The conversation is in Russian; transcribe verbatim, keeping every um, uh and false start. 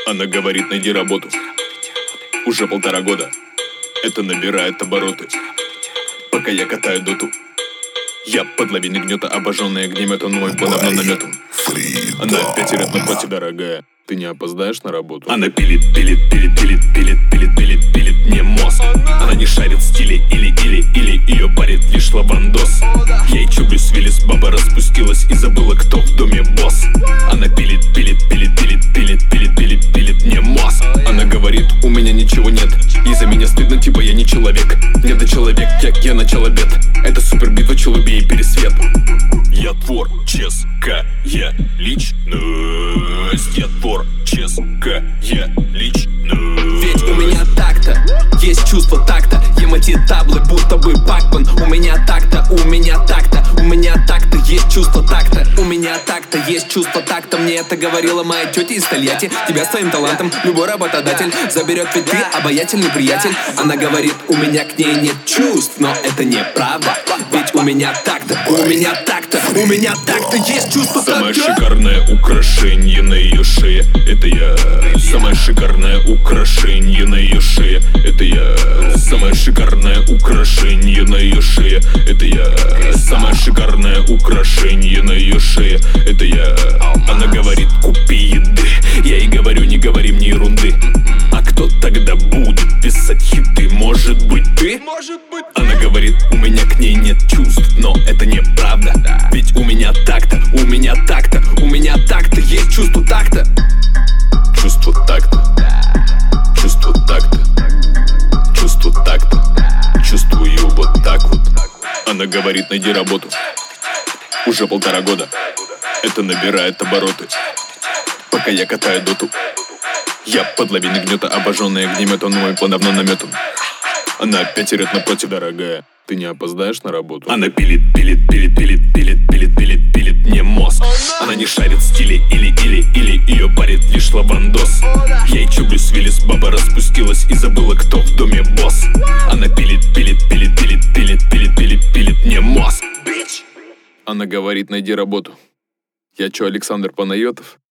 Она говорит, найди работу. Уже полтора года. Это набирает обороты. Пока я катаю доту. Я под лавиной гнета, обожженный огнеметом, мой план давно наметан. Она опять орет напротив, дорогая. Ты не опоздаешь на работу? Она пилит, пилит, пилит, пилит, пилит, пилит, пилит, пилит мне мозг. Она не шарит в стиле или, или, или ее парит лишь лавандос. Я и чё, Брюс Уиллис, баба распустилась и забыла, кто в доме босс. Она пилит, пилит, пилит, пилит, пилит, пилит, пилит, пилит мне мозг. Она говорит, у меня ничего нет, и за меня стыдно, типа я не человек. Не человек, как я начал обед. Это супер битва, чел, убей пересвет. Я творческая личность. Я творческая личность. Ведь у меня так-то есть чувство такта. Ем эти таблы, будто бы Пакман. У меня так-то, у меня так-то, у меня так-то есть чувство такта. У меня так-то есть чувство такта. Мне это говорила моя тетя из Тольятти. Тебя с твоим талантом любой работодатель заберет, ведь ты обаятельный приятель. Она говорит, у меня к ней нет чувств, но это неправда. Ведь у меня так-то, у меня так-то, у меня так-то есть чувство такта. Самое шикарное украшение на ее шее — это я. Самое шикарное украшение на ее шее — это я. Самое шикарное украшение на ее шее — это я. Самое шикарное украшение на ее шее — это я. Она говорит, купи еды. Я ей говорю, не говори мне ерунды. А кто тогда будет писать хиты? Может быть ты? Она говорит, у меня к ней нет чувств, но это неправда. Ведь у меня так-то, у меня так-то, у меня так-то есть чувство такта. Чувство такта. Чувство такта. Чувство такта. Чувствую вот так вот. Она говорит, найди работу. Уже полтора года. Это набирает обороты. Пока я катаю доту. Я под лавиной гнета, обожженный огнеметом, но мой план давно наметан. Она опять орет напротив, дорогая. Ты не опоздаешь на работу? Она пилит, пилит, пилит, пилит, пилит, пилит, пилит, пилит мне мозг. Она не шарит в стиле или, или, или ее парит лишь лавандос. Я и чё, Брюс Уиллис, баба распустилась и забыла, кто в доме босс. Она пилит, пилит, пилит, пилит, пилит, пилит, пилит, пилит мне мозг. Она говорит, найди работу. Я чё, Александр Панайотов?